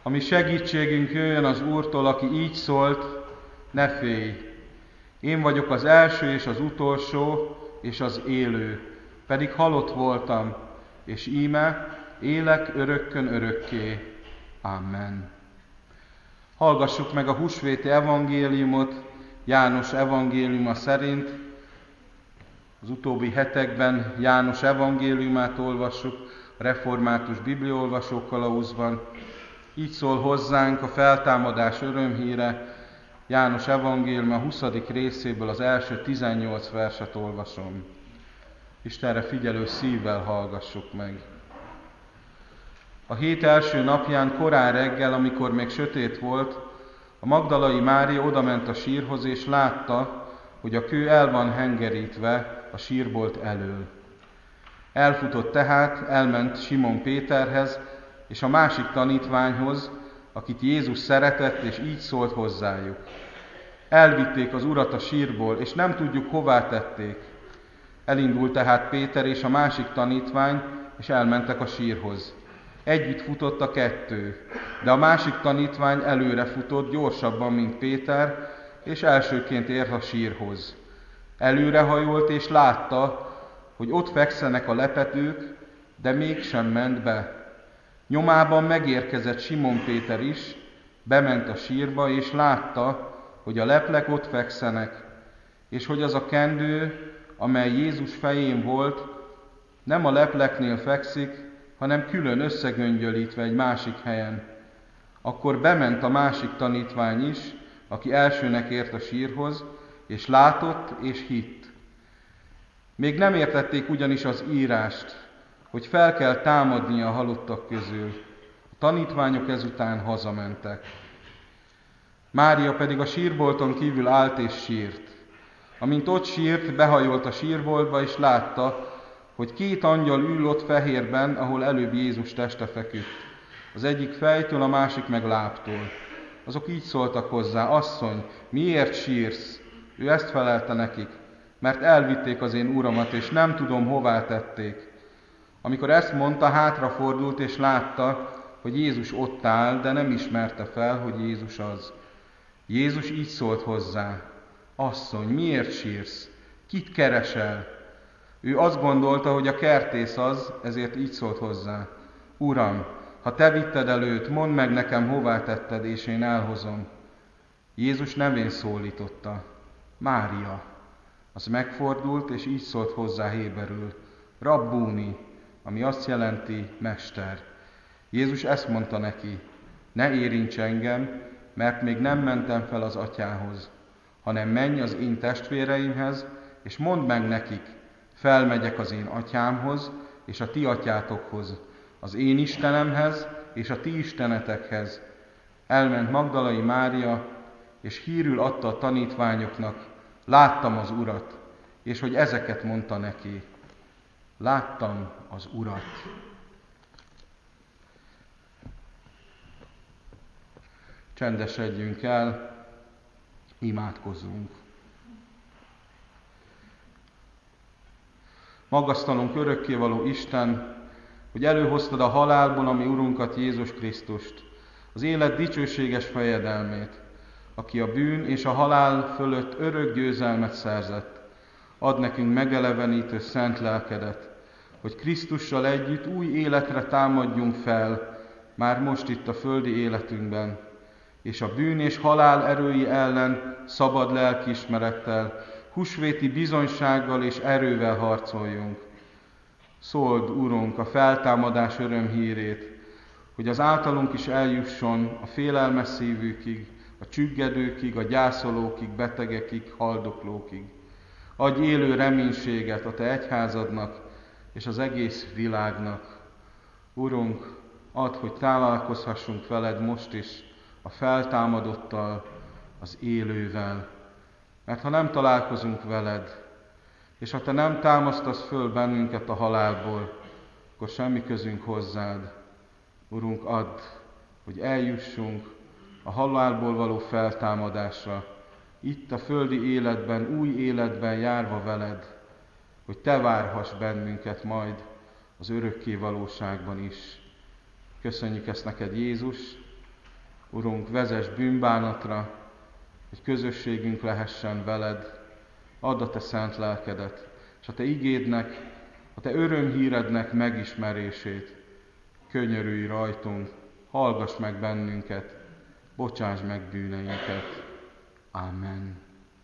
Ami segítségünk jöjjön az Úrtól, aki így szólt, ne félj. Én vagyok az első és az utolsó és az élő, pedig halott voltam, és íme élek örökkön örökké. Amen. Hallgassuk meg a húsvéti evangéliumot János evangéliuma szerint. Az utóbbi hetekben János evangéliumát olvassuk a református bibliaolvasó kalauzban. Így szól hozzánk a feltámadás örömhíre. János evangéliuma 20. részéből az első 18 verset olvasom. Istenre figyelő szívvel hallgassuk meg. A hét első napján korán reggel, amikor még sötét volt, a Magdalai Mária odament a sírhoz, és látta, hogy a kő el van hengerítve a sírbolt elől. Elfutott tehát, elment Simon Péterhez és a másik tanítványhoz, akit Jézus szeretett, és így szólt hozzájuk. Elvitték az Urat a sírból, és nem tudjuk, hová tették. Elindult tehát Péter és a másik tanítvány, és elmentek a sírhoz. Együtt futott a kettő, de a másik tanítvány előre futott gyorsabban, mint Péter, és elsőként ért a sírhoz. Előrehajolt, és látta, hogy ott fekszenek a lepedők, de mégsem ment be. Nyomában megérkezett Simon Péter is, bement a sírba, és látta, hogy a leplek ott fekszenek, és hogy az a kendő, amely Jézus fején volt, nem a lepleknél fekszik, hanem külön összegöngyölítve egy másik helyen. Akkor bement a másik tanítvány is, aki elsőnek ért a sírhoz, és látott és hitt. Még nem értették ugyanis az írást, hogy fel kell támadnia a halottak közül. A tanítványok ezután hazamentek. Mária pedig a sírbolton kívül állt és sírt. Amint ott sírt, behajolt a sírboltba, és látta, hogy két angyal ül ott fehérben, ahol előbb Jézus teste feküdt. Az egyik fejtől, a másik meg lábtól. Azok így szóltak hozzá: Asszony, miért sírsz? Ő ezt felelte nekik: mert elvitték az én Uramat, és nem tudom, hová tették. Amikor ezt mondta, hátrafordult, és látta, hogy Jézus ott áll, de nem ismerte fel, hogy Jézus az. Jézus így szólt hozzá: Asszony, miért sírsz? Kit keresel? Ő azt gondolta, hogy a kertész az, ezért így szólt hozzá: Uram, ha te vitted el őt, mondd meg nekem, hová tetted, és én elhozom. Jézus nevén szólította: Mária. Az megfordult, és így szólt hozzá héberül: Rabbúni, ami azt jelenti mester. Jézus ezt mondta neki: ne érints engem, mert még nem mentem fel az Atyához, hanem menj az én testvéreimhez, és mondd meg nekik: felmegyek az én Atyámhoz, és a ti atyátokhoz, az én Istenemhez, és a ti istenetekhez. Elment Magdalai Mária, és hírül adta a tanítványoknak: láttam az Urat, és hogy ezeket mondta neki: láttam az Urat. Csendesedjünk el, imádkozzunk. Magasztalunk örökkévaló Isten, hogy előhoztad a halálból a mi Urunkat, Jézus Krisztust, az élet dicsőséges fejedelmét, aki a bűn és a halál fölött örök győzelmet szerzett. Add nekünk megelevenítő szent lelkedet, hogy Krisztussal együtt új életre támadjunk fel, már most itt a földi életünkben, és a bűn és halál erői ellen szabad lelkiismerettel, húsvéti bizonysággal és erővel harcoljunk. Szóld, Urunk, a feltámadás örömhírét, hogy az általunk is eljusson a félelmes szívükig, a csüggedőkig, a gyászolókig, betegekig, haldoklókig. Adj élő reménységet a te egyházadnak és az egész világnak. Urunk, add, hogy találkozhassunk veled most is, a feltámadottal, az élővel. Mert ha nem találkozunk veled, és ha te nem támasztasz föl bennünket a halálból, akkor semmi közünk hozzád. Urunk, add, hogy eljussunk a halálból való feltámadásra, itt a földi életben, új életben járva veled, hogy te várhass bennünket majd az örökké valóságban is. Köszönjük ezt neked, Jézus, Urunk, vezess bűnbánatra, hogy közösségünk lehessen veled. Add a te szent lelkedet, és a te igédnek, a te örömhírednek megismerését. Könyörülj rajtunk, hallgass meg bennünket, bocsáss meg bűneinket. Amen.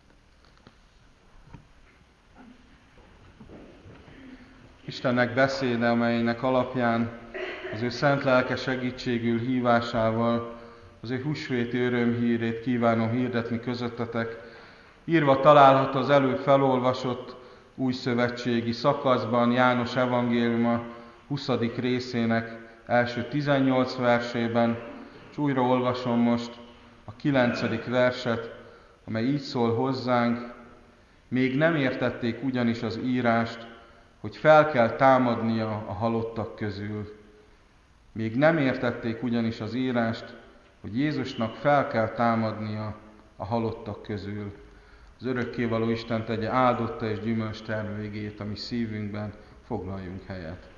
Istennek beszéde, amelynek alapján az ő szent lelke segítségül hívásával az ő húsvéti örömhírét kívánom hirdetni közöttetek. Írva található az előbb felolvasott újszövetségi szakaszban, János evangéliuma 20. részének első 18 versében, és újra olvasom most a 9. verset, amely így szól hozzánk: még nem értették ugyanis az írást, hogy fel kell támadnia a halottak közül. Még nem értették ugyanis az írást, hogy Jézusnak fel kell támadnia a halottak közül. Az örökkévaló Isten tegye áldotta és gyümölcstermő igét a mi szívünkben, foglaljunk helyet.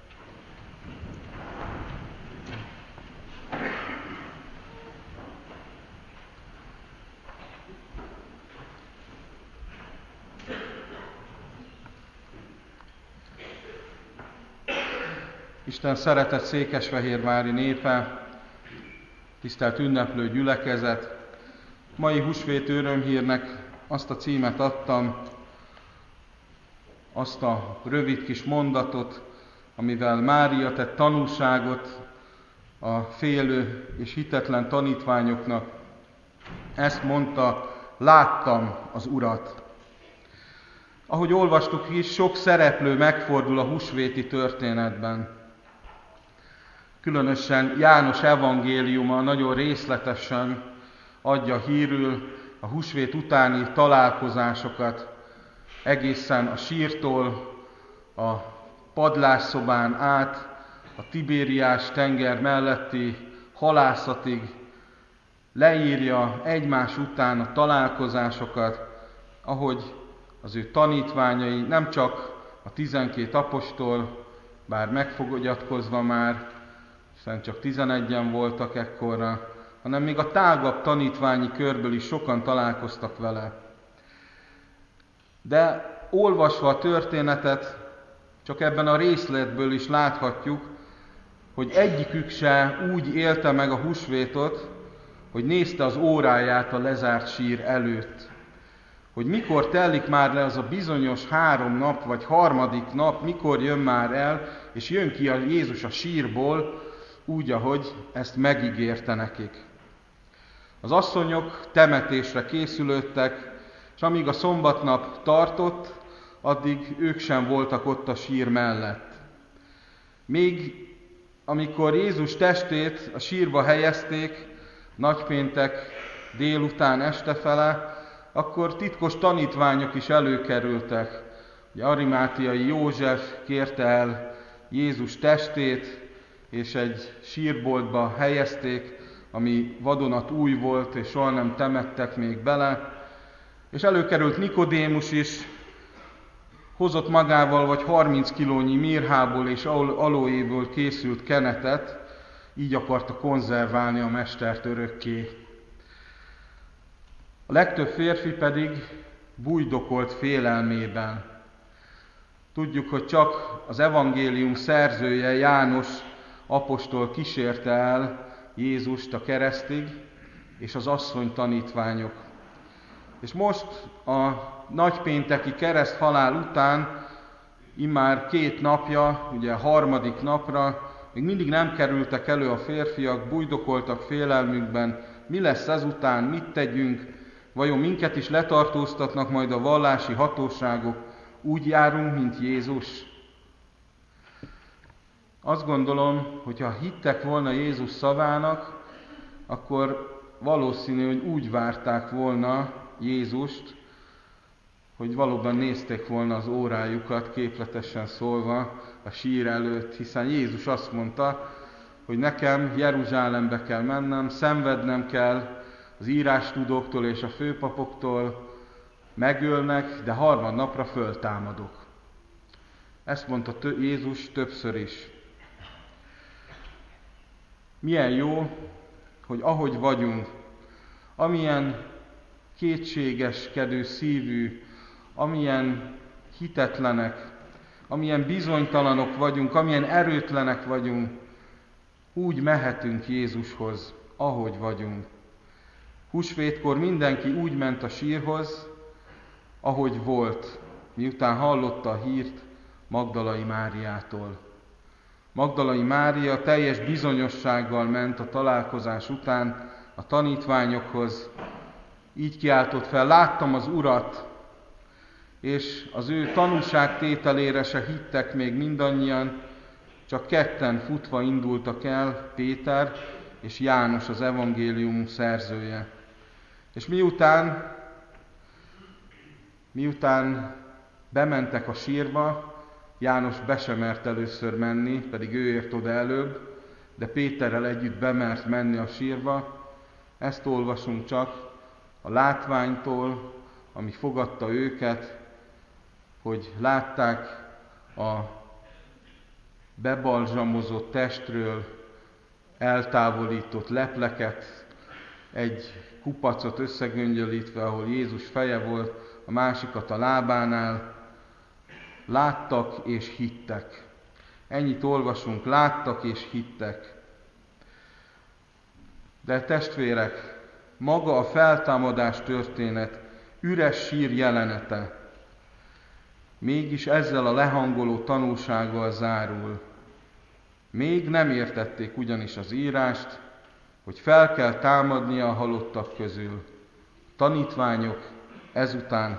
Isten szeretett székesfehérvári népe, tisztelt ünneplő gyülekezet, mai húsvét örömhírnek azt a címet adtam, azt a rövid kis mondatot, amivel Mária tett tanúságot a félő és hitetlen tanítványoknak. Ezt mondta: láttam az Urat. Ahogy olvastuk is, sok szereplő megfordul a húsvéti történetben. Különösen János evangéliuma nagyon részletesen adja hírül a húsvét utáni találkozásokat, egészen a sírtól, a padlásszobán át, a Tibériás tenger melletti halászatig leírja egymás után a találkozásokat, ahogy az ő tanítványai, nem csak a 12 apostol, bár megfogyatkozva már, hiszen csak 11-en voltak ekkorra, hanem még a tágabb tanítványi körből is sokan találkoztak vele. De olvasva a történetet, csak ebben a részletből is láthatjuk, hogy egyikük se úgy élte meg a húsvétot, hogy nézte az óráját a lezárt sír előtt. Hogy mikor telik már le az a bizonyos 3 nap, vagy harmadik nap, mikor jön már el, és jön ki a Jézus a sírból, úgy, ahogy ezt megígérte nekik. Az asszonyok temetésre készülődtek, és amíg a szombatnap tartott, addig ők sem voltak ott a sír mellett. Még amikor Jézus testét a sírba helyezték, nagypéntek délután estefele, akkor titkos tanítványok is előkerültek. Ugye Arimátiai József kérte el Jézus testét, és egy sírboltba helyezték, ami vadonatúj volt, és soha nem temettek még bele. És előkerült Nikodémus is, hozott magával vagy 30 kilónyi mirhából és aloéből készült kenetet, így akarta konzerválni a mestert örökké. A legtöbb férfi pedig bújdokolt félelmében. Tudjuk, hogy csak az evangélium szerzője, János apostol kísérte el Jézust a keresztig, és az asszony tanítványok. És most a nagypénteki kereszthalál után, immár 2 napja, ugye a harmadik napra, még mindig nem kerültek elő a férfiak, bújdokoltak félelmükben, mi lesz ezután, mit tegyünk, vajon minket is letartóztatnak majd a vallási hatóságok, úgy járunk, mint Jézus? Azt gondolom, hogyha hittek volna Jézus szavának, akkor valószínű, hogy úgy várták volna Jézust, hogy valóban nézték volna az órájukat, képletesen szólva, a sír előtt, hiszen Jézus azt mondta, hogy nekem Jeruzsálembe kell mennem, szenvednem kell az írástudóktól és a főpapoktól, megölnek, de harmadnapra föltámadok. Ezt mondta Jézus többször is. Milyen jó, hogy ahogy vagyunk, amilyen kétségeskedő szívű, amilyen hitetlenek, amilyen bizonytalanok vagyunk, amilyen erőtlenek vagyunk, úgy mehetünk Jézushoz, ahogy vagyunk. Húsvétkor mindenki úgy ment a sírhoz, ahogy volt, miután hallotta a hírt Magdalai Máriától. Magdalai Mária teljes bizonyossággal ment a találkozás után a tanítványokhoz, így kiáltott fel: láttam az Urat, és az ő tanúságtételére se hittek még mindannyian, csak ketten futva indultak el, Péter és János, az evangélium szerzője. És miután bementek a sírba, János be sem mert először menni, pedig ő ért oda előbb, de Péterrel együtt bemert menni a sírba. Ezt olvasunk csak a látványtól, ami fogadta őket, hogy látták a bebalzsamozott testről eltávolított lepleket, egy kupacot összegöngyölítve, ahol Jézus feje volt, a másikat a lábánál. Láttak és hittek. Ennyit olvasunk, láttak és hittek. De testvérek, maga a feltámadás történet, üres sír jelenete, mégis ezzel a lehangoló tanúsággal zárul. Még nem értették ugyanis az írást, hogy fel kell támadnia a halottak közül. A tanítványok ezután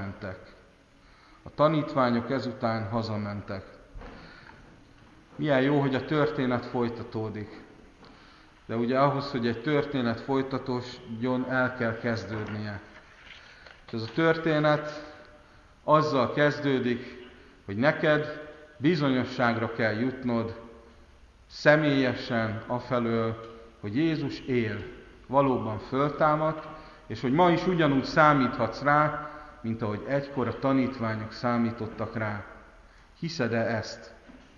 hazamentek. Milyen jó, hogy a történet folytatódik. De ugye ahhoz, hogy egy történet folytatódjon, el kell kezdődnie. És ez a történet azzal kezdődik, hogy neked bizonyosságra kell jutnod személyesen afelől, hogy Jézus él, valóban föltámadt, és hogy ma is ugyanúgy számíthatsz rá, mint ahogy egykor a tanítványok számítottak rá. Hiszed-e ezt?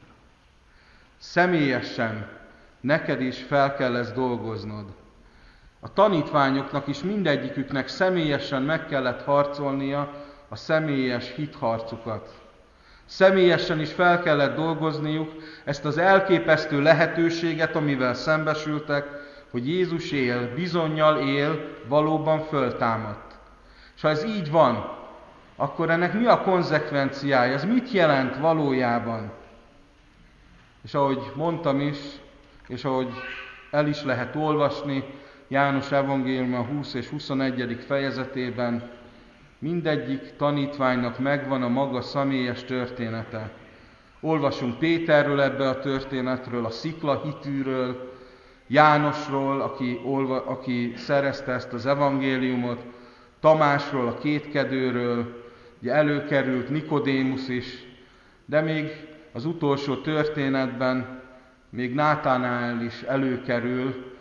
Személyesen neked is fel kell ezt dolgoznod. A tanítványoknak is mindegyiküknek személyesen meg kellett harcolnia a személyes hitharcukat. Személyesen is fel kellett dolgozniuk ezt az elképesztő lehetőséget, amivel szembesültek, hogy Jézus él, bizonnyal él, valóban föltámadt. És ha ez így van, akkor ennek mi a konzekvenciája? Ez mit jelent valójában? És ahogy mondtam is, és ahogy el is lehet olvasni, János evangéliuma 20 és 21. fejezetében, mindegyik tanítványnak megvan a maga személyes története. Olvasunk Péterről ebbe a történetről, a sziklahitűről, Jánosról, aki szerezte ezt az evangéliumot, Tamásról, a kétkedőről, ugye előkerült Nikodémusz is, de még az utolsó történetben még Nátanael is előkerül,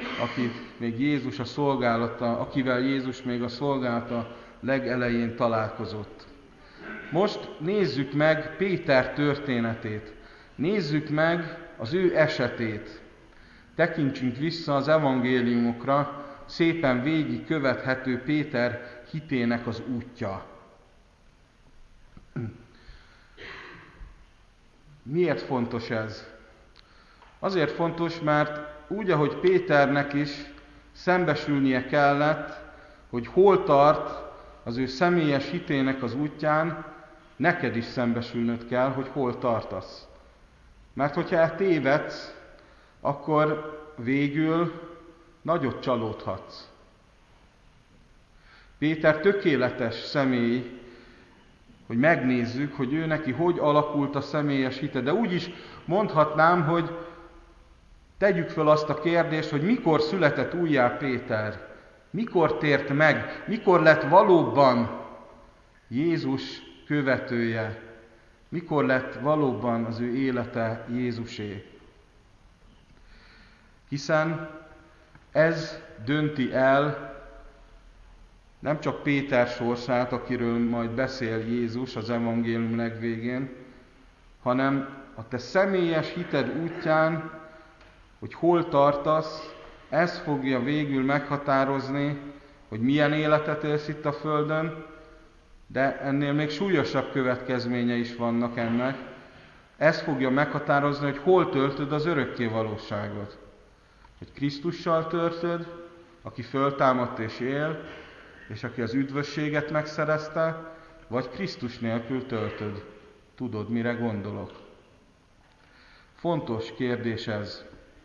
akivel Jézus még a szolgálata legelején találkozott. Most nézzük meg Péter történetét, nézzük meg az ő esetét. Tekintsünk vissza az evangéliumokra, szépen végig követhető Péter hitének az útja. Miért fontos ez? Azért fontos, mert úgy, ahogy Péternek is szembesülnie kellett, hogy hol tart az ő személyes hitének az útján, neked is szembesülnöd kell, hogy hol tartasz. Mert hogyha tévedsz, akkor végül nagyot csalódhatsz. Péter tökéletes személy, hogy megnézzük, hogy ő neki hogy alakult a személyes hite. De úgy is mondhatnám, hogy tegyük föl azt a kérdést, hogy mikor született újjá Péter, mikor tért meg, mikor lett valóban Jézus követője, mikor lett valóban az ő élete Jézusé. Hiszen ez dönti el nem csak Péter sorsát, akiről majd beszél Jézus az evangélium legvégén, hanem a te személyes hited útján, hogy hol tartasz, Ez fogja végül meghatározni, hogy milyen életet élsz itt a Földön, de ennél még súlyosabb következménye is vannak ennek. Ez fogja meghatározni, hogy hol töltöd az örökké valóságot. Hogy Krisztussal töltöd, aki föltámadt és él, és aki az üdvösséget megszerezte, vagy Krisztus nélkül töltöd. Tudod, mire gondolok? Fontos kérdés ez.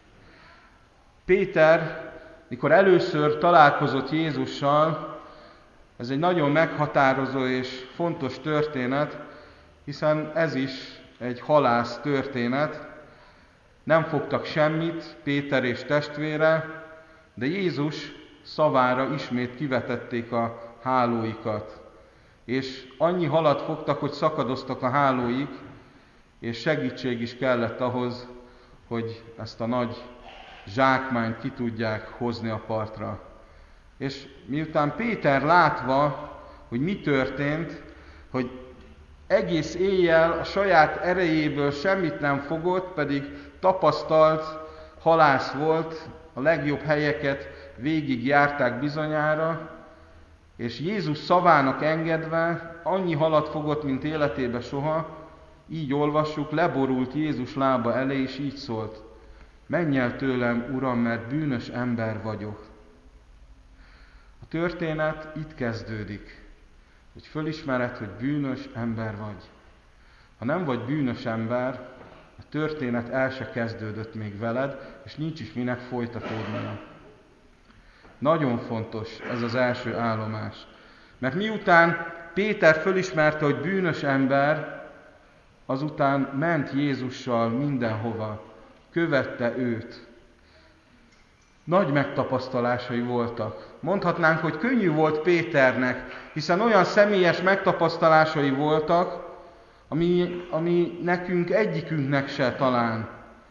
Péter, mikor először találkozott Jézussal, ez egy nagyon meghatározó és fontos történet, hiszen ez is egy halász történet. Nem fogtak semmit Péter és testvére, de Jézus szavára ismét kivetették a hálóikat. És annyi halat fogtak, hogy szakadoztak a hálóik, és segítség is kellett ahhoz, hogy ezt a nagy zsákmányt ki tudják hozni a partra. És miután Péter látva, hogy mi történt, hogy egész éjjel a saját erejéből semmit nem fogott, pedig tapasztalt halász volt, a legjobb helyeket végig járták bizonyára, és Jézus szavának engedve annyi halat fogott, mint életébe soha, így olvassuk, leborult Jézus lába elé, és így szólt: menj el tőlem, Uram, mert bűnös ember vagyok. A történet itt kezdődik, hogy fölismered, hogy bűnös ember vagy. Ha nem vagy bűnös ember, a történet el se kezdődött még veled, és nincs is minek folytatódnia. Nagyon fontos ez az első állomás. Mert miután Péter fölismerte, hogy bűnös ember, azután ment Jézussal mindenhova, követte őt. Nagy megtapasztalásai voltak. Mondhatnánk, hogy könnyű volt Péternek, hiszen olyan személyes megtapasztalásai voltak, ami nekünk egyikünknek se talán.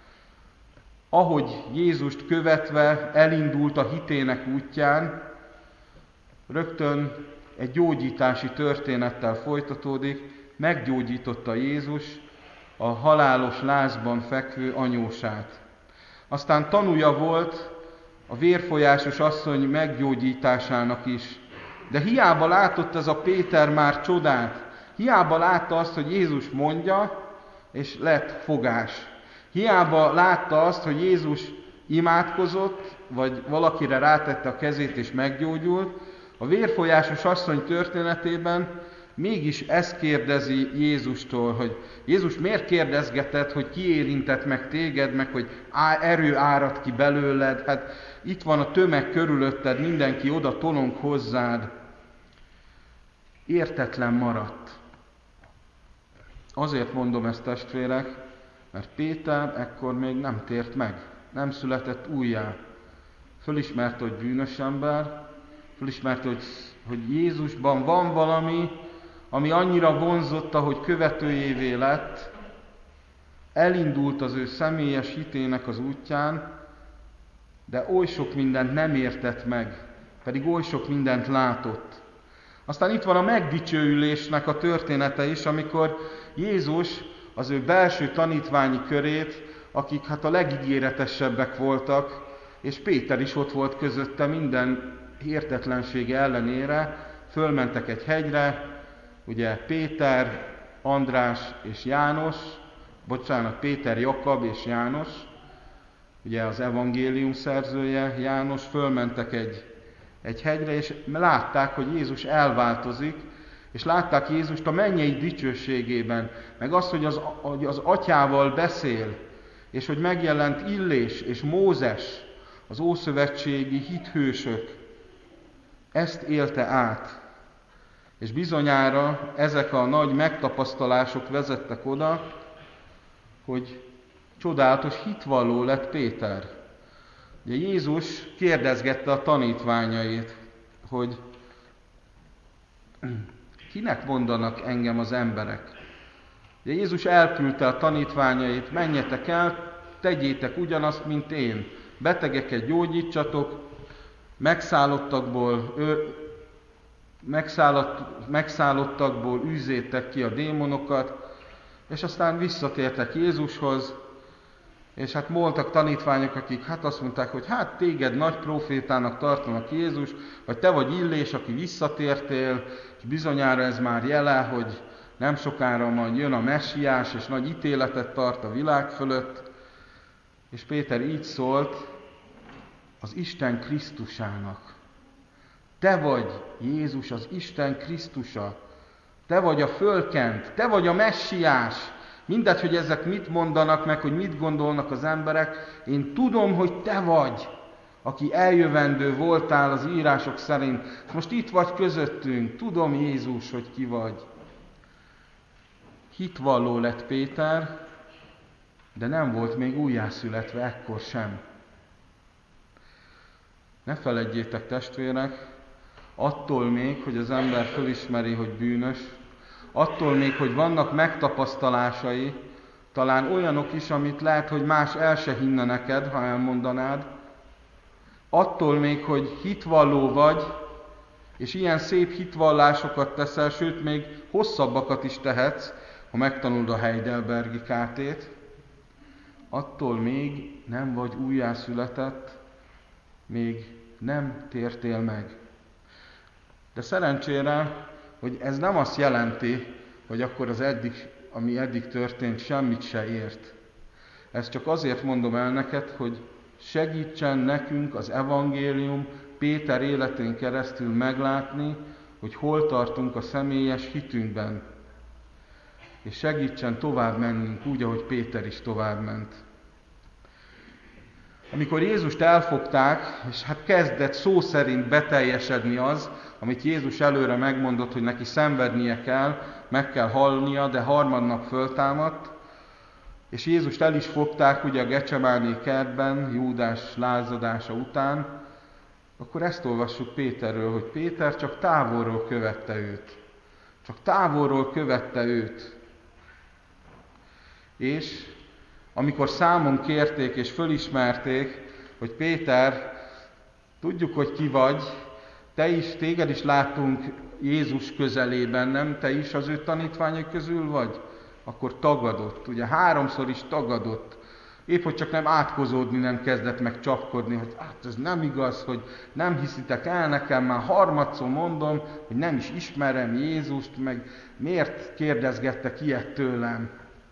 Ahogy Jézust követve elindult a hitének útján, rögtön egy gyógyítási történettel folytatódik, meggyógyította Jézus a halálos lázban fekvő anyósát. Aztán tanúja volt a vérfolyásos asszony meggyógyításának is. De hiába látott ez a Péter már csodát, hiába látta azt, hogy Jézus mondja, és lett fogás. Hiába látta azt, hogy Jézus imádkozott, vagy valakire rátette a kezét és meggyógyult, a vérfolyásos asszony történetében mégis ezt kérdezi Jézustól, hogy Jézus, miért kérdezgeted, hogy ki érintett meg téged, meg hogy erő árad ki belőled, hát itt van a tömeg körülötted, mindenki oda tolong hozzád. Értetlen maradt. Azért mondom ezt, testvérek, mert Péter ekkor még nem tért meg, nem született újjá. Fölismerte, hogy bűnös ember, fölismerte, hogy Jézusban van valami, ami annyira vonzotta, hogy követőjévé lett, elindult az ő személyes hitének az útján, de oly sok mindent nem értett meg, pedig oly sok mindent látott. Aztán itt van a megdicsőülésnek a története is, amikor Jézus az ő belső tanítványi körét, akik hát a legígéretesebbek voltak, és Péter is ott volt közötte minden értetlensége ellenére, fölmentek egy hegyre, ugye Péter, András és János, Péter, Jakab és János, ugye az evangélium szerzője, János, fölmentek egy hegyre, és látták, hogy Jézus elváltozik, és látták Jézust a mennyei dicsőségében, meg azt, hogy az atyával beszél, és hogy megjelent Illés és Mózes, az ószövetségi hithősök. Ezt élte át. És bizonyára ezek a nagy megtapasztalások vezettek oda, hogy csodálatos hitvalló lett Péter. Ugye Jézus kérdezgette a tanítványait, hogy kinek mondanak engem az emberek? Ugye Jézus elküldte a tanítványait, menjetek el, tegyétek ugyanazt, mint én. Betegeket gyógyítsatok, megszállottakból űzzétek ki a démonokat, és aztán visszatértek Jézushoz, És hát voltak tanítványok, akik azt mondták, hogy hát téged nagy profétának tartanak Jézus, vagy te vagy Illés, aki visszatértél, és bizonyára ez már jele, hogy nem sokára majd jön a messiás, és nagy ítéletet tart a világ fölött. És Péter így szólt az Isten Krisztusának. Te vagy Jézus, az Isten Krisztusa. Te vagy a fölkent, te vagy a messiás. Mindegy, hogy ezek mit mondanak meg, hogy mit gondolnak az emberek, én tudom, hogy te vagy, aki eljövendő voltál az írások szerint. Most itt vagy közöttünk, tudom Jézus, hogy ki vagy. Hitvalló lett Péter, de nem volt még újjászületve ekkor sem. Ne feledjétek, testvérek, attól még, hogy az ember fölismeri, hogy bűnös, attól még, hogy vannak megtapasztalásai, talán olyanok is, amit lehet, hogy más el se hinne neked, ha elmondanád, attól még, hogy hitvalló vagy, és ilyen szép hitvallásokat teszel, sőt, még hosszabbakat is tehetsz, ha megtanulod a Heidelbergi KT-t, attól még nem vagy újjászületett, még nem tértél meg. De szerencsére, hogy ez nem azt jelenti, hogy akkor ami eddig történt, semmit se ért. Ezt csak azért mondom el neked, hogy segítsen nekünk az evangélium Péter életén keresztül meglátni, hogy hol tartunk a személyes hitünkben. És segítsen tovább mennünk úgy, ahogy Péter is tovább ment. Amikor Jézust elfogták, és kezdett szó szerint beteljesedni az, amit Jézus előre megmondott, hogy neki szenvednie kell, meg kell halnia, de harmadnap föltámadt, és Jézust el is fogták ugye a Gecsemáné kertben, Júdás lázadása után, akkor ezt olvassuk Péterről, hogy Péter csak távolról követte őt. Csak távolról követte őt. És amikor számon kérték és fölismerték, hogy Péter, tudjuk, hogy ki vagy, téged is láttunk Jézus közelében, nem? Te is az ő tanítványai közül vagy? Akkor tagadott, ugye 3-szor is tagadott. Épp, hogy csak nem átkozódni nem kezdett meg csapkodni, hogy ez nem igaz, hogy nem hiszitek el nekem, már 3-szor mondom, hogy nem is ismerem Jézust, meg miért kérdezgettek ilyet tőlem?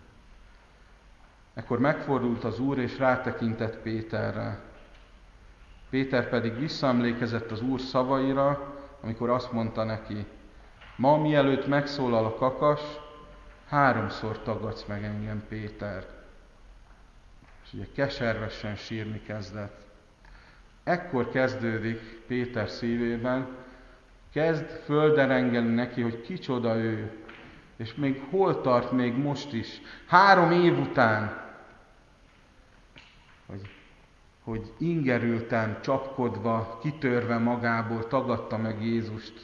Ekkor megfordult az Úr, és rátekintett Péterre. Péter pedig visszaemlékezett az Úr szavaira, amikor azt mondta neki, ma mielőtt megszólal a kakas, 3-szor tagadsz meg engem, Péter. És ugye keservesen sírni kezdett. Ekkor kezdődik Péter szívében, kezd földerengeni neki, hogy kicsoda ő, és még hol tart még most is, 3 év után, hogy ingerülten, csapkodva, kitörve magából tagadta meg Jézust.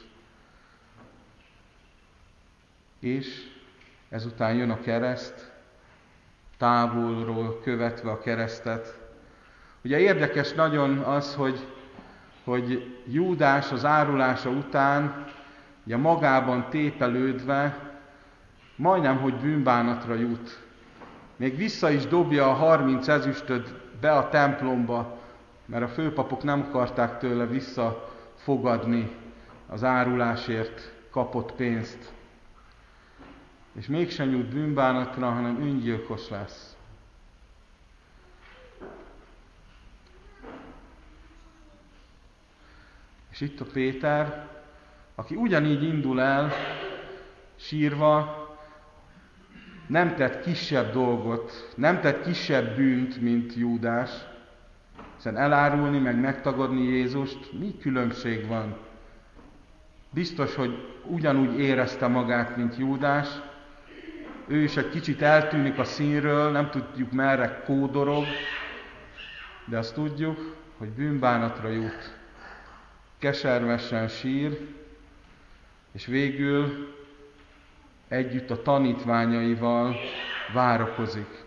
És ezután jön a kereszt, távolról követve a keresztet. Ugye érdekes nagyon az, hogy Júdás az árulása után, ugye magában tépelődve, majdnem, hogy bűnbánatra jut. Még vissza is dobja a 30 ezüstöt be a templomba, mert a főpapok nem akarták tőle visszafogadni az árulásért kapott pénzt. És mégsem jut bűnbánatra, hanem öngyilkos lesz. És itt a Péter, aki ugyanígy indul el, sírva, nem tett kisebb dolgot, nem tett kisebb bűnt, mint Júdás, hiszen elárulni, meg megtagadni Jézust, mi különbség van? Biztos, hogy ugyanúgy érezte magát, mint Júdás, ő is egy kicsit eltűnik a színről, nem tudjuk merre kódorog, de azt tudjuk, hogy bűnbánatra jut. Keservesen sír, és végül együtt a tanítványaival várakozik.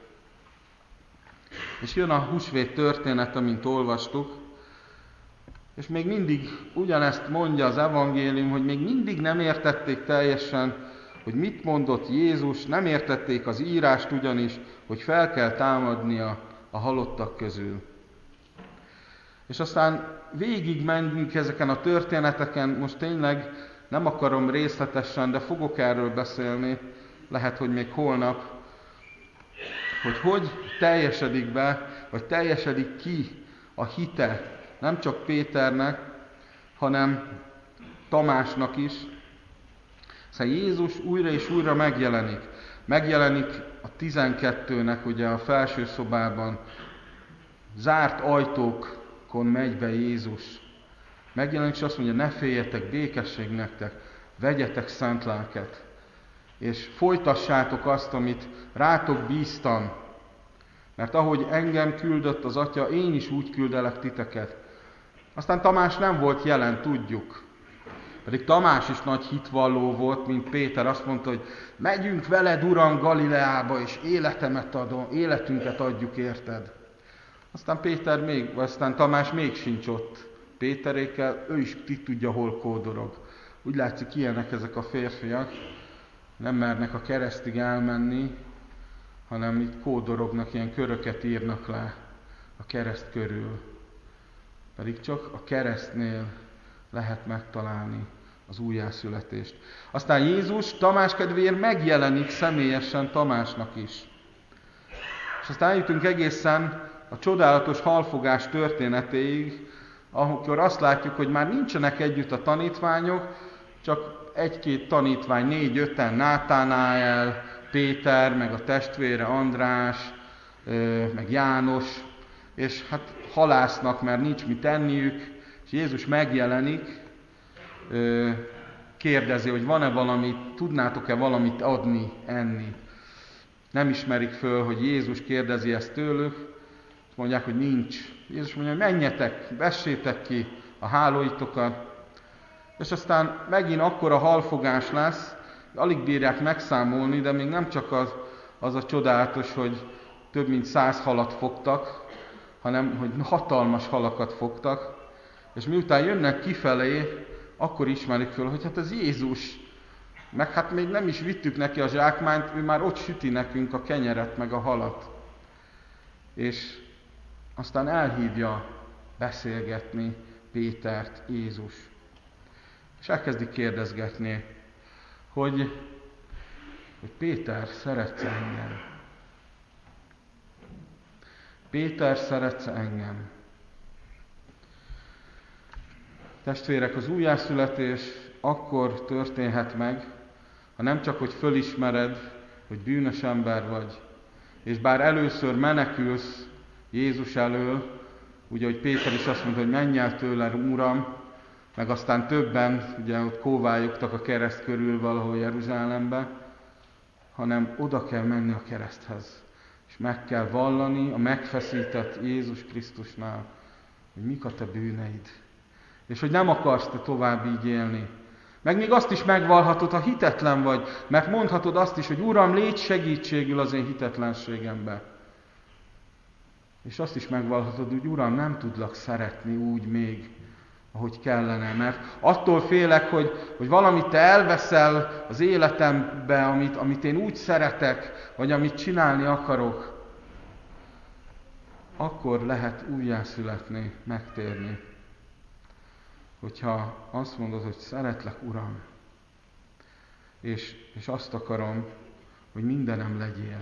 És jön a húsvét történet, amint olvastuk, és még mindig ugyanezt mondja az evangélium, hogy még mindig nem értették teljesen, hogy mit mondott Jézus, nem értették az írást ugyanis, hogy fel kell támadnia a halottak közül. És aztán végig mentünk ezeken a történeteken, most tényleg nem akarom részletesen, de fogok erről beszélni, lehet, hogy még holnap, hogy teljesedik be, vagy teljesedik ki a hite, nem csak Péternek, hanem Tamásnak is. Szóval Jézus újra és újra megjelenik. Megjelenik a 12-nek ugye a felső szobában, zárt ajtókon megy be Jézus. Megjelenik, és azt mondja, ne féljetek, békesség nektek, vegyetek szent lelket, és folytassátok azt, amit rátok bíztam. Mert ahogy engem küldött az Atya, én is úgy küldelek titeket. Aztán Tamás nem volt jelen, tudjuk. Pedig Tamás is nagy hitvalló volt, mint Péter. Azt mondta, hogy megyünk veled, Uram, Galileába, és életünket adjuk érted. Aztán Tamás még sincs ott Péterékkel, ő is tudja, hol kódorog. Úgy látszik, ilyenek ezek a férfiak, nem mernek a keresztig elmenni, hanem itt kódorognak, ilyen köröket írnak le a kereszt körül. Pedig csak a keresztnél lehet megtalálni az újjászületést. Aztán Jézus Tamás kedvéért megjelenik személyesen Tamásnak is. És aztán eljutunk egészen a csodálatos halfogás történetéig, amikor azt látjuk, hogy már nincsenek együtt a tanítványok, csak egy-két tanítvány, 4-5-en, Nátánael, Péter, meg a testvére András, meg János, és hát halásznak, mert nincs mit enniük, és Jézus megjelenik, kérdezi, hogy van-e valami, tudnátok-e valamit adni, enni. Nem ismerik föl, hogy Jézus kérdezi ezt tőlük, mondják, hogy nincs. Jézus mondja, hogy menjetek, vessétek ki a hálóitokat, és aztán megint akkora halfogás lesz, alig bírják megszámolni, de még nem csak az a csodálatos, hogy több mint 100 halat fogtak, hanem hogy hatalmas halakat fogtak, és miután jönnek kifelé, akkor ismerik föl, hogy hát ez Jézus, meg hát még nem is vittük neki a zsákmányt, ő már ott süti nekünk a kenyeret, meg a halat. És aztán elhívja beszélgetni Pétert Jézus. És elkezdik kérdezgetni, hogy Péter, szeretsz engem? Péter, szeretsz engem? Testvérek, az újjászületés akkor történhet meg, ha nem csak, hogy fölismered, hogy bűnös ember vagy, és bár először menekülsz Jézus elől, ugye, hogy Péter is azt mondta, hogy menj el tőle, Uram, meg aztán többen, ugye ott kóvályogtak a kereszt körül valahol Jeruzsálembe, hanem oda kell menni a kereszthez, és meg kell vallani a megfeszített Jézus Krisztusnál, hogy mik a te bűneid, és hogy nem akarsz te tovább így élni. Meg még azt is megvallhatod, ha hitetlen vagy, mert mondhatod azt is, hogy Uram, légy segítségül az én hitetlenségembe. És azt is megvallhatod, hogy Uram, nem tudlak szeretni úgy még, ahogy kellene, mert attól félek, hogy valamit te elveszel az életembe, amit én úgy szeretek, vagy amit csinálni akarok, akkor lehet újjászületni, megtérni. Hogyha azt mondod, hogy szeretlek, Uram, és azt akarom, hogy mindenem legyél.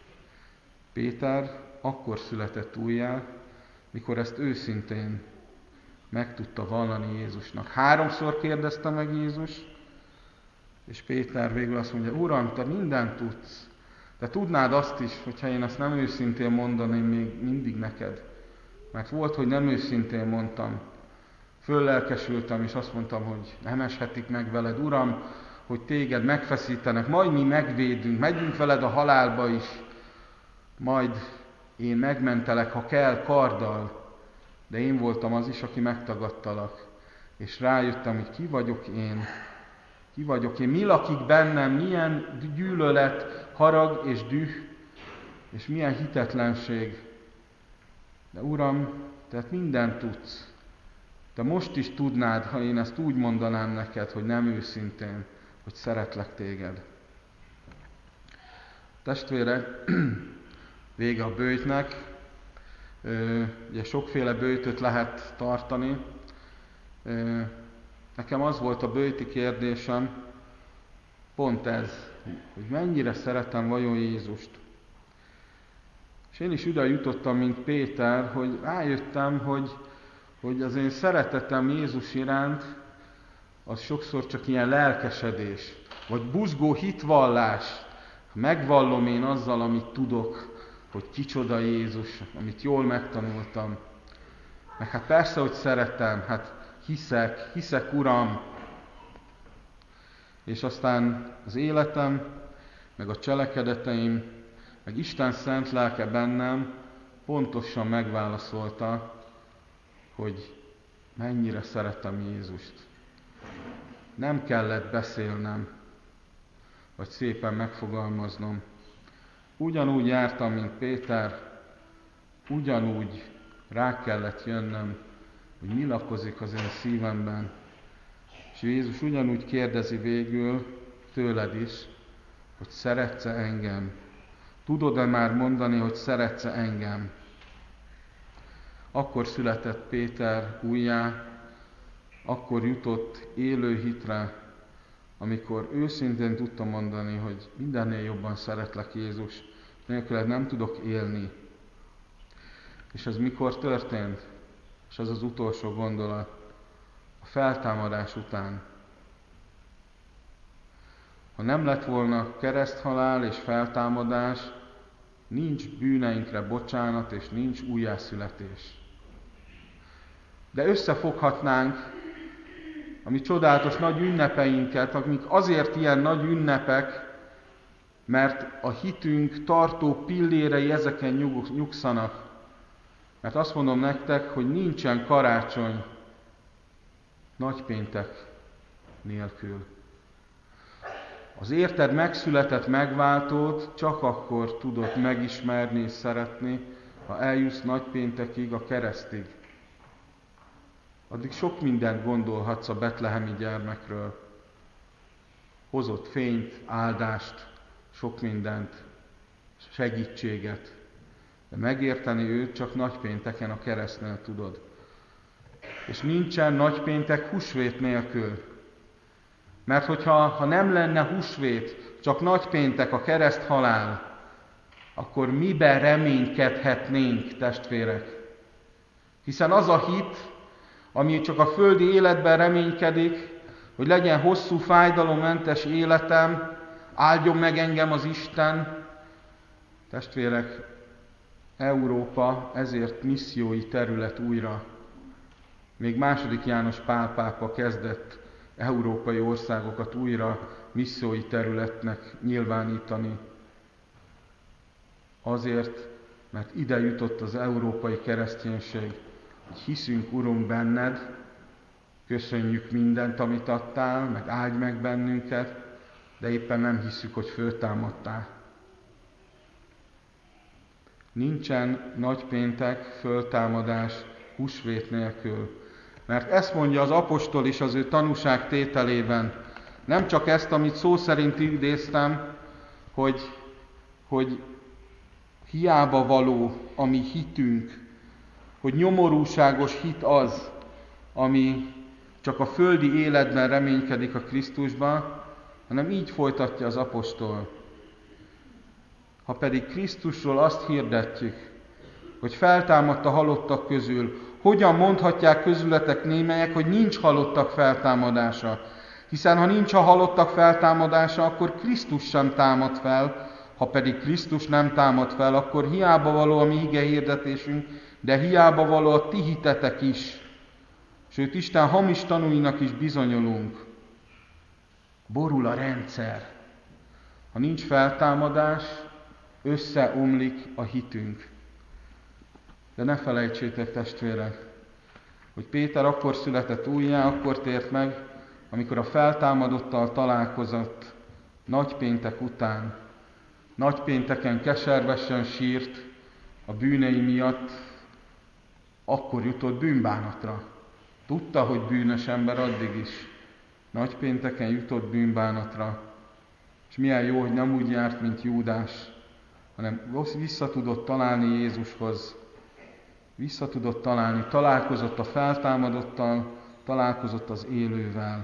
Péter akkor született újjá, mikor ezt őszintén meg tudta vallani Jézusnak. 3-szor kérdezte meg Jézus, és Péter végül azt mondja, Uram, te mindent tudsz, de tudnád azt is, hogyha én ezt nem őszintén mondaném még mindig neked. Mert volt, hogy nem őszintén mondtam. Föllelkesültem, és azt mondtam, hogy nem eshetik meg veled, Uram, hogy téged megfeszítenek, majd mi megvédünk, megyünk veled a halálba is, majd én megmentelek, ha kell, karddal, de én voltam az is, aki megtagadtalak. És rájöttem, hogy ki vagyok én, mi lakik bennem, milyen gyűlölet, harag és düh, és milyen hitetlenség. De Uram, te mindent tudsz. Te most is tudnád, ha én ezt úgy mondanám neked, hogy nem őszintén, hogy szeretlek téged. Testvérek, vége a böjtnek, Ugye sokféle böjtöt lehet tartani. Nekem az volt a böjti kérdésem, pont ez, hogy mennyire szeretem vajon Jézust. És én is ide jutottam, mint Péter, hogy rájöttem, hogy az én szeretetem Jézus iránt, az sokszor csak ilyen lelkesedés, vagy buzgó hitvallás. Megvallom én azzal, amit tudok, hogy kicsoda Jézus, amit jól megtanultam. Meg hát persze, hogy szeretem, hát hiszek Uram. És aztán az életem, meg a cselekedeteim, meg Isten szent lelke bennem pontosan megválaszolta, hogy mennyire szeretem Jézust. Nem kellett beszélnem, vagy szépen megfogalmaznom. Ugyanúgy jártam, mint Péter, ugyanúgy rá kellett jönnöm, hogy mi lakozik az én szívemben. És Jézus ugyanúgy kérdezi végül tőled is, hogy szeretsz-e engem? Tudod-e már mondani, hogy szeretsz-e engem? Akkor született Péter újjá, akkor jutott élő hitre, amikor őszintén tudta mondani, hogy mindennél jobban szeretlek Jézus, nélküled nem tudok élni. És ez mikor történt? És ez az utolsó gondolat. A feltámadás után. Ha nem lett volna kereszthalál és feltámadás, nincs bűneinkre bocsánat, és nincs újjászületés. De összefoghatnánk a mi csodálatos nagy ünnepeinket, amik azért ilyen nagy ünnepek, mert a hitünk tartó pillérei ezeken nyugszanak. Mert azt mondom nektek, hogy nincsen karácsony nagypéntek nélkül. Az érted megszületett megváltót csak akkor tudod megismerni és szeretni, ha eljussz nagypéntekig, a keresztig. Addig sok mindent gondolhatsz a betlehemi gyermekről. Hozott fényt, áldást, sok mindent, segítséget. De megérteni őt csak nagypénteken a keresztnél tudod. És nincsen nagypéntek húsvét nélkül. Mert hogyha nem lenne húsvét, csak nagypéntek a kereszthalál, akkor miben reménykedhetnénk, testvérek? Hiszen az a hit, ami csak a földi életben reménykedik, hogy legyen hosszú, fájdalommentes életem, áldjon meg engem az Isten. Testvérek, Európa ezért missziói terület újra. Még II. János Pál pápa kezdett európai országokat újra missziói területnek nyilvánítani. Azért, mert ide jutott az európai kereszténység, hogy hiszünk, Urunk, benned, köszönjük mindent, amit adtál, meg áldj meg bennünket, de éppen nem hiszük, hogy föltámadtál. Nincsen nagypéntek, föltámadás húsvét nélkül. Mert ezt mondja az apostol is az ő tanúságtételében. Nem csak ezt, amit szó szerint idéztem, hogy hiába való a mi hitünk, hogy nyomorúságos hit az, ami csak a földi életben reménykedik a Krisztusban, hanem így folytatja az apostol. Ha pedig Krisztusról azt hirdetjük, hogy feltámadt a halottak közül, hogyan mondhatják közületek némelyek, hogy nincs halottak feltámadása? Hiszen ha nincs a halottak feltámadása, akkor Krisztus sem támad fel, ha pedig Krisztus nem támad fel, akkor hiába való a mi ige hirdetésünk, de hiába való a ti hitetek is. Sőt, Isten hamis tanúinak is bizonyulunk. Borul a rendszer. Ha nincs feltámadás, összeomlik a hitünk. De ne felejtsétek, testvérek, hogy Péter akkor született újjá, akkor tért meg, amikor a feltámadottal találkozott nagypéntek után. Nagypénteken keservesen sírt a bűnei miatt, akkor jutott bűnbánatra. Tudta, hogy bűnös ember addig is. Nagypénteken jutott bűnbánatra. És milyen jó, hogy nem úgy járt, mint Júdás, hanem vissza tudott találni Jézushoz. Vissza tudott találni, találkozott a feltámadottal, találkozott az élővel.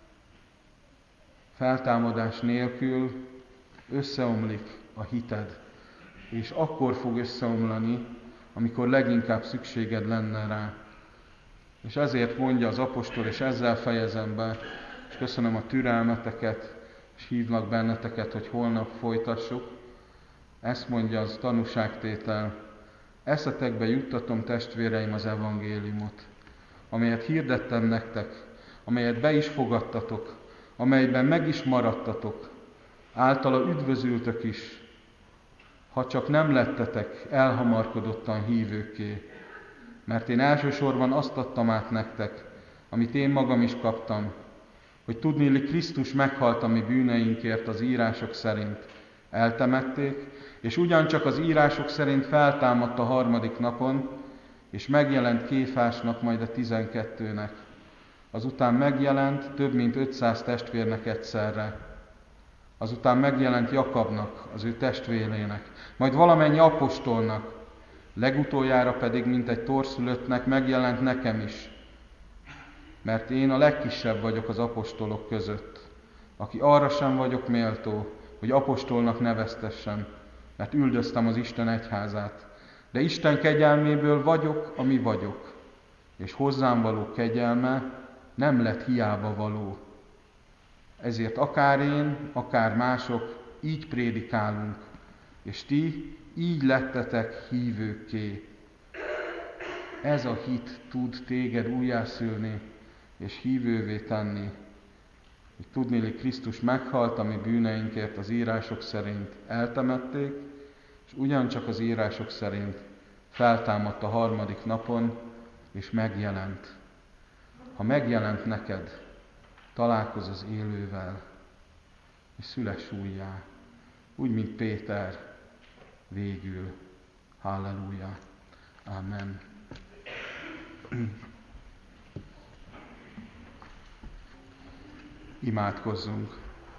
Feltámadás nélkül összeomlik a hited, és akkor fog összeomlani, amikor leginkább szükséged lenne rá. És ezért mondja az apostol, és ezzel fejezem be, és köszönöm a türelmeteket, és hívlak benneteket, hogy holnap folytassuk. Ezt mondja az tanúságtétel: eszetekbe juttatom, testvéreim, az evangéliumot, amelyet hirdettem nektek, amelyet be is fogadtatok, amelyben meg is maradtatok, általa üdvözültök is, ha csak nem lettetek elhamarkodottan hívőkké. Mert én elsősorban azt adtam át nektek, amit én magam is kaptam, hogy tudniillik Krisztus meghalt a mi bűneinkért az írások szerint. Eltemették, és ugyancsak az írások szerint feltámadt a harmadik napon, és megjelent Kéfásnak, majd a 12-nek. Azután megjelent több mint 500 testvérnek egyszerre. Azután megjelent Jakabnak, az ő testvérének, majd valamennyi apostolnak, legutoljára pedig mintegy torszülöttnek megjelent nekem is, mert én a legkisebb vagyok az apostolok között, aki arra sem vagyok méltó, hogy apostolnak neveztessem, mert üldöztem az Isten egyházát. De Isten kegyelméből vagyok, ami vagyok, és hozzám való kegyelme nem lett hiába való. Ezért akár én, akár mások így prédikálunk, és ti így lettetek hívőkké. Ez a hit tud téged újjászülni és hívővé tenni, hogy tudniillik Krisztus meghalt a mi bűneinkért az írások szerint, eltemették, és ugyancsak az írások szerint feltámadt a harmadik napon, és megjelent. Ha megjelent neked, találkozz az élővel, és szüless újjá, úgy, mint Péter végül. Halleluja. Amen. Imádkozzunk.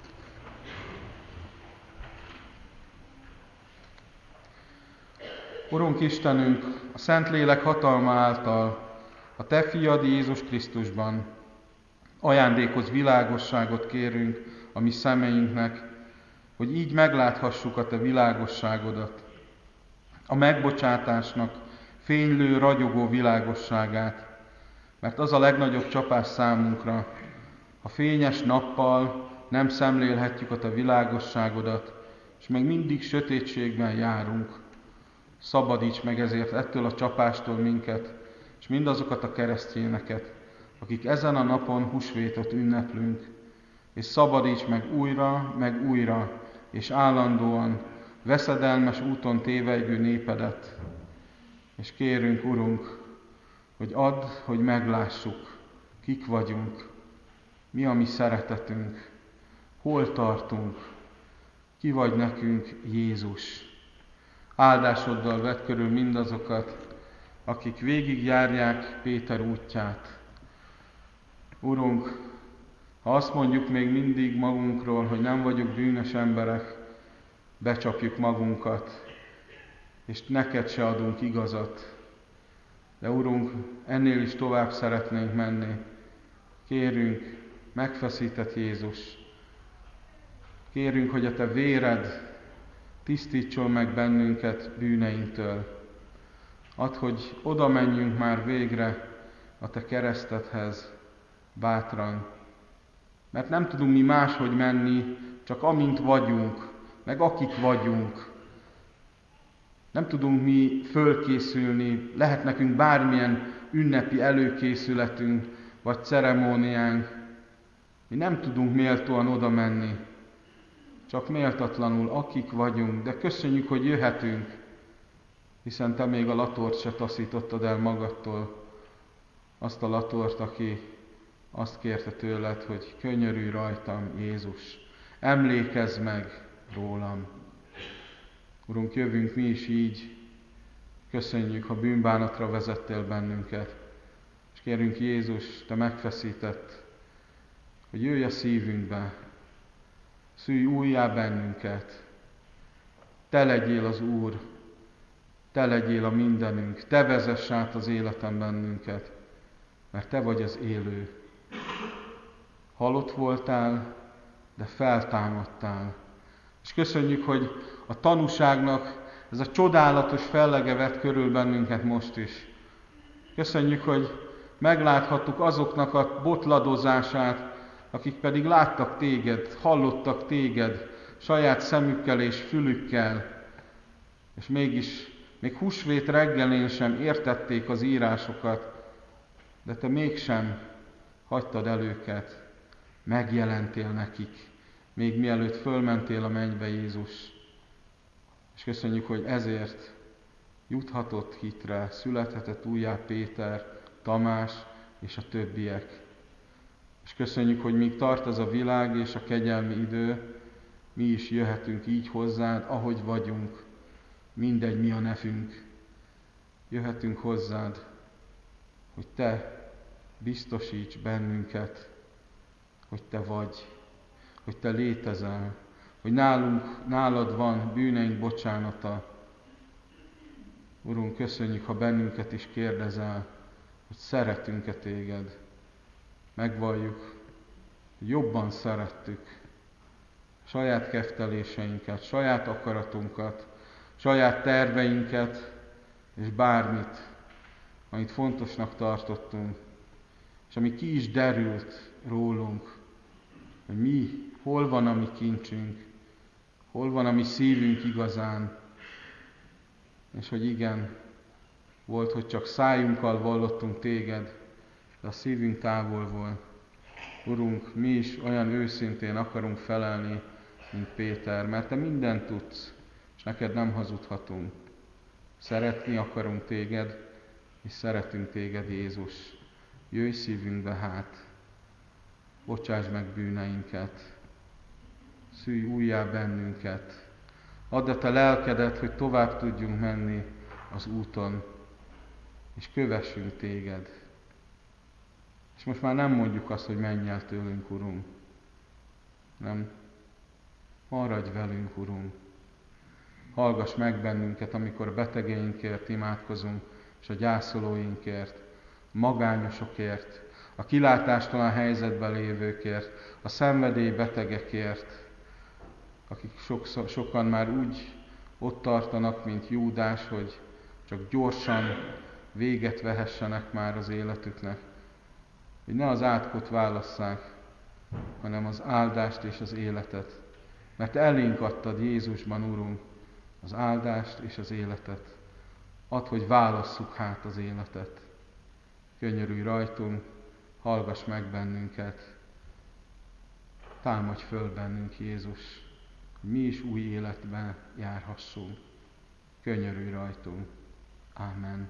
Urunk Istenünk, a Szentlélek hatalma által a Te fiad Jézus Krisztusban ajándékoz világosságot kérünk a mi szemeinknek, hogy így megláthassuk a Te világosságodat, a megbocsátásnak fénylő, ragyogó világosságát, mert az a legnagyobb csapás számunkra, ha fényes nappal nem szemlélhetjük a Te világosságodat, és még mindig sötétségben járunk. Szabadíts meg ezért ettől a csapástól minket, és mindazokat a keresztényeket, akik ezen a napon húsvétot ünneplünk, és szabadíts meg újra, és állandóan veszedelmes úton tévejgő népedet. És kérünk, Urunk, hogy add, hogy meglássuk, kik vagyunk, mi a mi szeretetünk, hol tartunk, ki vagy nekünk Jézus. Áldásoddal vedd körül mindazokat, akik végigjárják Péter útját. Urunk, ha azt mondjuk még mindig magunkról, hogy nem vagyok bűnös emberek, becsapjuk magunkat, és neked se adunk igazat. De Urunk, ennél is tovább szeretnénk menni. Kérünk, megfeszített Jézus. Kérünk, hogy a Te véred tisztítson meg bennünket bűneinktől. Add, hogy oda menjünk már végre a Te keresztedhez bátran. Mert nem tudunk mi máshogy menni, csak amint vagyunk, meg akik vagyunk. Nem tudunk mi fölkészülni, lehet nekünk bármilyen ünnepi előkészületünk, vagy ceremóniánk. Mi nem tudunk méltóan oda menni, csak méltatlanul akik vagyunk, de köszönjük, hogy jöhetünk, hiszen Te még a latort se taszítottad el magadtól, azt a latort, aki azt kérte tőled, hogy könyörülj rajtam, Jézus, emlékezz meg rólam. Urunk, jövünk mi is így, köszönjük, ha bűnbánatra vezettél bennünket, és kérünk, Jézus, Te megfeszített, hogy jöjj a szívünkbe, szülj újjá bennünket, Te legyél az Úr, Te legyél a mindenünk, Te vezess át az életen bennünket, mert Te vagy az élő. Halott voltál, de feltámadtál. És köszönjük, hogy a tanúságnak ez a csodálatos fellege vett körül bennünket most is. Köszönjük, hogy megláthattuk azoknak a botladozását, akik pedig láttak Téged, hallottak Téged saját szemükkel és fülükkel, és mégis még húsvét reggelén sem értették az írásokat, de Te mégsem hagytad el őket, megjelentél nekik, még mielőtt fölmentél a mennybe, Jézus. És köszönjük, hogy ezért juthatott hitre, születhetett újjá Péter, Tamás és a többiek. És köszönjük, hogy míg tart ez a világ és a kegyelmi idő, mi is jöhetünk így hozzád, ahogy vagyunk, mindegy mi a nevünk. Jöhetünk hozzád, hogy Te biztosíts bennünket, hogy Te vagy, hogy Te létezel, hogy nálad van bűneink bocsánata. Urunk, köszönjük, ha bennünket is kérdezel, hogy szeretünk-e Téged. Megvalljuk, hogy jobban szerettük saját kefteléseinket, saját akaratunkat, saját terveinket, és bármit, amit fontosnak tartottunk, és ami ki is derült rólunk, hogy mi, hol van a mi kincsünk, hol van a mi szívünk igazán, és hogy igen, volt, hogy csak szájunkkal vallottunk Téged, de a szívünk távol volt. Urunk, mi is olyan őszintén akarunk felelni, mint Péter, mert Te mindent tudsz, és neked nem hazudhatunk. Szeretni akarunk Téged, és szeretünk Téged, Jézus. Jöjj szívünkbe hát, bocsáss meg bűneinket, szülj újjá bennünket, add a Te lelkedet, hogy tovább tudjunk menni az úton, és kövessünk Téged. És most már nem mondjuk azt, hogy menj el tőlünk, Urunk. Nem. Maradj velünk, Urunk. Hallgass meg bennünket, amikor betegeinkért imádkozunk, és a gyászolóinkért, magányosokért, a kilátástalan helyzetben lévőkért, a szenvedélybetegekért, akik sokan már úgy ott tartanak, mint Júdás, hogy csak gyorsan véget vehessenek már az életüknek. Hogy ne az átkot válasszák, hanem az áldást és az életet. Mert elénk adtad Jézusban, Urunk, az áldást és az életet. Add, hogy válasszuk hát az életet. Könyörülj rajtunk, hallgass meg bennünket. Támadj föl bennünk, Jézus, hogy mi is új életben járhassunk. Könyörülj rajtunk. Ámen.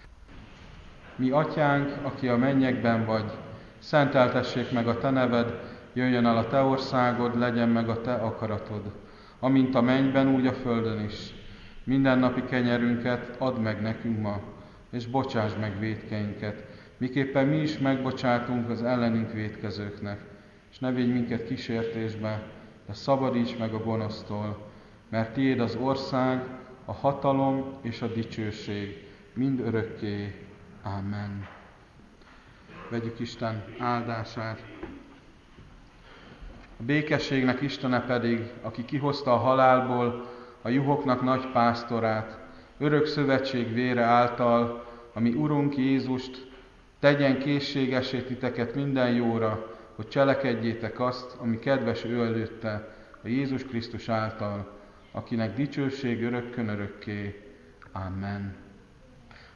Mi Atyánk, aki a mennyekben vagy, szenteltessék meg a Te neved, jöjjön el a Te országod, legyen meg a Te akaratod, amint a mennyben, úgy a földön is. Mindennapi kenyerünket add meg nekünk ma, és bocsásd meg vétkeinket, miképpen mi is megbocsátunk az ellenünk vétkezőknek. És ne védj minket kísértésbe, de szabadíts meg a gonosztól, mert Tiéd az ország, a hatalom és a dicsőség, mind örökké. Amen. Vegyük Isten áldását. A békességnek Istene pedig, aki kihozta a halálból a juhoknak nagy pásztorát, örök szövetség vére által, ami Urunk Jézust, tegyen készségessé titeket minden jóra, hogy cselekedjétek azt, ami kedves ő előtte, a Jézus Krisztus által, akinek dicsőség örökkön örökké. Amen.